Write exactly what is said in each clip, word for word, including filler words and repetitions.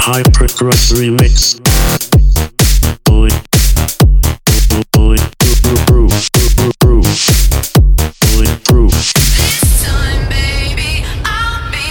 Hypercrush remix. Bullet, bullet, proof, proof, bulletproof. This time, baby, I'll be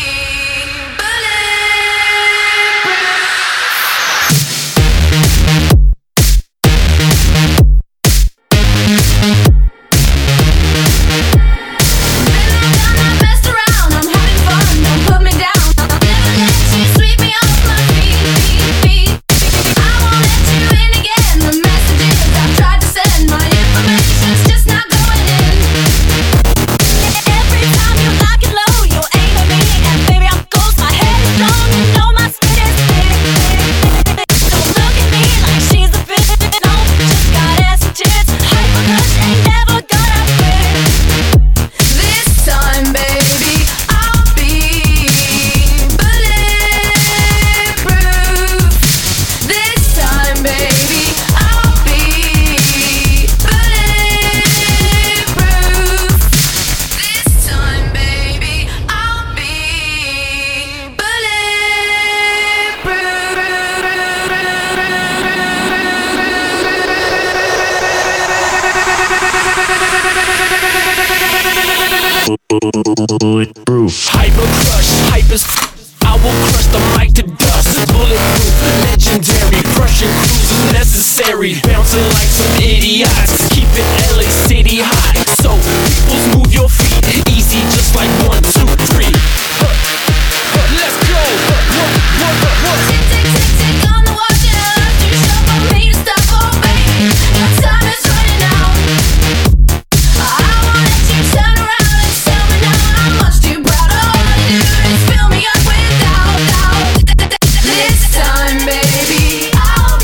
Bulletproof. Hyper crush, hyper. I will crush the mic to dust. Bulletproof, legendary. Crushing cruisers necessary. Bouncing like some idiots. Keep it L A City hot. So peoples move your feet. Easy, just like one, two, three. Huh, huh, let's go. Huh, what, what, what? tick, tick, tick, tick on the watch. And I love to show for me to stop, oh baby. Your time is running out. I won't let you turn around and tell me now how much too proud. All you do is fill me up with doubt, doubt. This time, baby, I'll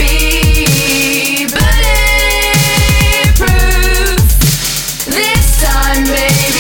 be bulletproof. This time, baby.